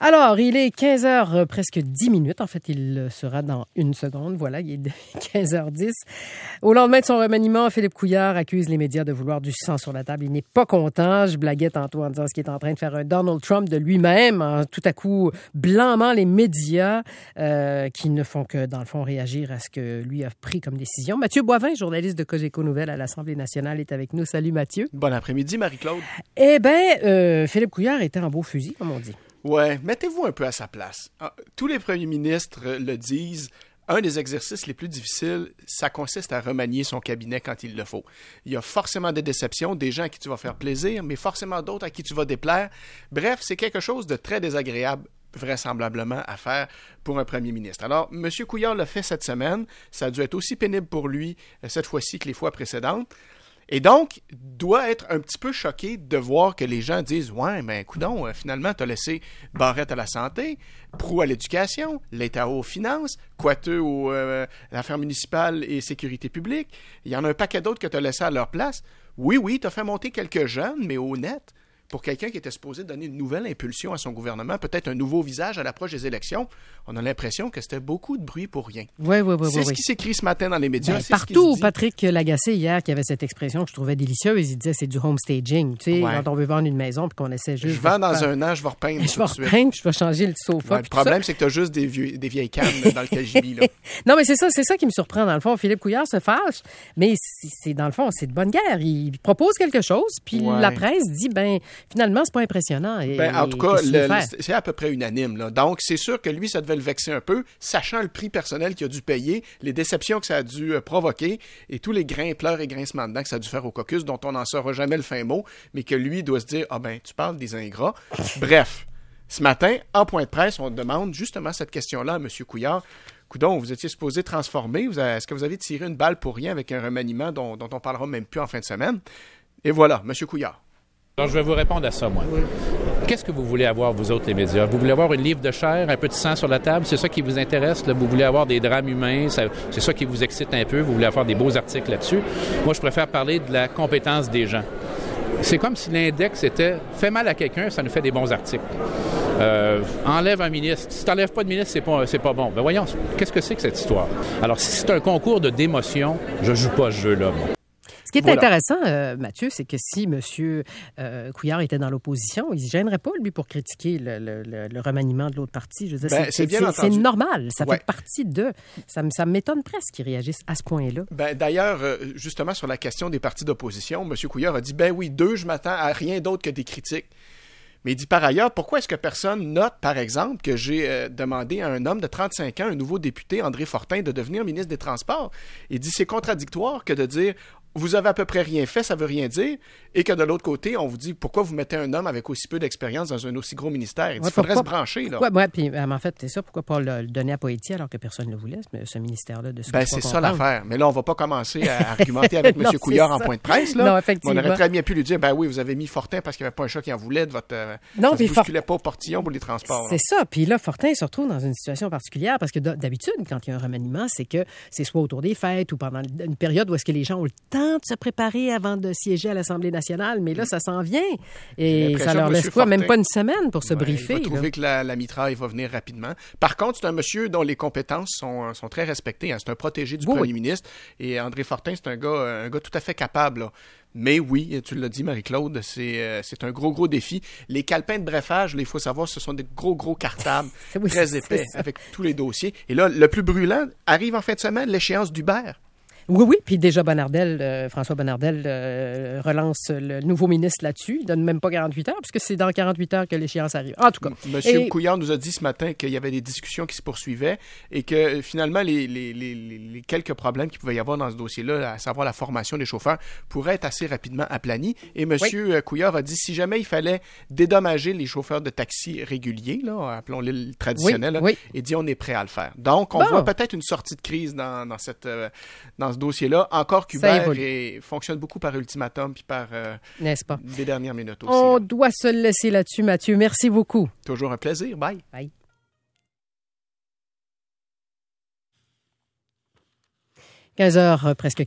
Alors, il est 15h presque 10 minutes. En fait, il sera dans une seconde. Voilà, il est 15h10. Au lendemain de son remaniement, Philippe Couillard accuse les médias de vouloir du sang sur la table. Il n'est pas content. Je blaguais tantôt en disant ce qu'il est en train de faire un Donald Trump de lui-même, en tout à coup blâmant les médias qui ne font que, dans le fond, réagir à ce que lui a pris comme décision. Mathieu Boivin, journaliste de Cogeco Nouvelles à l'Assemblée nationale, est avec nous. Salut Mathieu. Bon après-midi, Marie-Claude. Eh bien, Philippe Couillard était en beau fusil, comme on dit. Ouais, mettez-vous un peu à sa place. Tous les premiers ministres le disent. Un des exercices les plus difficiles, ça consiste à remanier son cabinet quand il le faut. Il y a forcément des déceptions, des gens à qui tu vas faire plaisir, mais forcément d'autres à qui tu vas déplaire. Bref, c'est quelque chose de très désagréable, vraisemblablement, à faire pour un premier ministre. Alors, M. Couillard l'a fait cette semaine. Ça a dû être aussi pénible pour lui cette fois-ci que les fois précédentes. Et donc, doit être un petit peu choqué de voir que les gens disent « Ouais, mais coudonc, finalement, t'as laissé Barrette à la santé, Proulx à l'éducation, l'État aux finances, Coiteux aux affaires municipales et sécurité publique. Il y en a un paquet d'autres que t'as laissé à leur place. Oui, t'as fait monter quelques jeunes, mais honnêtes. Pour quelqu'un qui était supposé donner une nouvelle impulsion à son gouvernement, peut-être un nouveau visage à l'approche des élections, on a l'impression que c'était beaucoup de bruit pour rien. Oui. C'est ce qui s'écrit ce matin dans les médias. Partout, Patrick Lagacé, hier, qui avait cette expression que je trouvais délicieuse, il disait c'est du home staging. Tu sais, quand on veut vendre une maison puis qu'on essaie juste... Je vends dans un an, je vais repeindre je vais changer le sofa. Le problème, c'est que tu as juste des vieilles cannes dans le cagibi. Là. Non, mais c'est ça qui me surprend, dans le fond. Philippe Couillard se fâche, mais c'est dans le fond, c'est de bonne guerre. Il propose quelque chose, puis la presse dit, finalement, c'est pas impressionnant. En tout cas, c'est à peu près unanime. Là. Donc, c'est sûr que lui, ça devait le vexer un peu, sachant le prix personnel qu'il a dû payer, les déceptions que ça a dû provoquer et tous les pleurs et grincements de dents que ça a dû faire au caucus, dont on n'en saura jamais le fin mot, mais que lui doit se dire « Ah tu parles des ingrats. » Bref, ce matin, en point de presse, on demande justement cette question-là à M. Couillard. Coudon, vous étiez supposé transformer. Est-ce que vous avez tiré une balle pour rien avec un remaniement dont on parlera même plus en fin de semaine? Et voilà, M. Couillard. Alors, je vais vous répondre à ça, moi. Oui. Qu'est-ce que vous voulez avoir, vous autres, les médias? Vous voulez avoir une livre de chair, un peu de sang sur la table? C'est ça qui vous intéresse? Là? Vous voulez avoir des drames humains? C'est ça qui vous excite un peu? Vous voulez avoir des beaux articles là-dessus? Moi, je préfère parler de la compétence des gens. C'est comme si l'index était « Fais mal à quelqu'un, ça nous fait des bons articles. Enlève un ministre. Si tu n'enlèves pas de ministre, c'est pas bon. » Ben voyons, qu'est-ce que c'est que cette histoire? Alors, si c'est un concours de démotion, je joue pas ce jeu-là, moi. Ce qui est intéressant, Mathieu, c'est que si M. Couillard était dans l'opposition, il ne se gênerait pas, lui, pour critiquer le remaniement de l'autre parti. Je veux dire, c'est normal. Ça fait partie de... Ça m'étonne presque qu'il réagisse à ce point-là. D'ailleurs, justement, sur la question des partis d'opposition, M. Couillard a dit, je m'attends à rien d'autre que des critiques. Mais il dit par ailleurs, pourquoi est-ce que personne note, par exemple, que j'ai demandé à un homme de 35 ans, un nouveau député, André Fortin, de devenir ministre des Transports? Il dit, c'est contradictoire que de dire... Vous avez à peu près rien fait, ça veut rien dire, et que de l'autre côté, on vous dit pourquoi vous mettez un homme avec aussi peu d'expérience dans un aussi gros ministère. Il faudrait se brancher. Là. Puis en fait, c'est ça, pourquoi pas le donner à Poitiers alors que personne ne le voulait, ce ministère-là de ce c'est ça l'affaire. Mais là, on ne va pas commencer à argumenter avec M. Couillard en point de presse. Là. Non, effectivement. On aurait très bien pu lui dire, oui, vous avez mis Fortin parce qu'il n'y avait pas un chat qui en voulait de votre... ça ne bousculait pas au portillon pour les transports. C'est ça. Puis là, Fortin se retrouve dans une situation particulière parce que d'habitude, quand il y a un remaniement, c'est que c'est soit autour des fêtes ou pendant une période où est-ce que les gens ont le temps de se préparer avant de siéger à l'Assemblée nationale, mais là, ça s'en vient. Et ça leur laisse quoi? Même pas une semaine pour se briefer. Il va trouver que la mitraille va venir rapidement. Par contre, c'est un monsieur dont les compétences sont très respectées. Hein. C'est un protégé du premier ministre. Et André Fortin, c'est un gars tout à fait capable. Là. Mais oui, tu l'as dit, Marie-Claude, c'est un gros défi. Les calepins de brefage, il faut savoir, ce sont des gros cartables très épais avec tous les dossiers. Et là, le plus brûlant arrive en fin de semaine, l'échéance d'Hubert. Oui, puis déjà François Bonnardel relance le nouveau ministre là-dessus. Il ne donne même pas 48 heures, puisque c'est dans 48 heures que l'échéance arrive. En tout cas. M. Couillard nous a dit ce matin qu'il y avait des discussions qui se poursuivaient et que finalement, les quelques problèmes qu'il pouvait y avoir dans ce dossier-là, à savoir la formation des chauffeurs, pourraient être assez rapidement aplanis. Et M. Couillard a dit si jamais il fallait dédommager les chauffeurs de taxi réguliers, là, appelons-les traditionnels, il dit on est prêt à le faire. Donc, on voit peut-être une sortie de crise dans ce dossier-là, encore qu'Hubert fonctionne beaucoup par ultimatum puis par n'est-ce pas? Des dernières minutes aussi. On doit se laisser là-dessus, Mathieu. Merci beaucoup. Toujours un plaisir. Bye. Bye. 15h, presque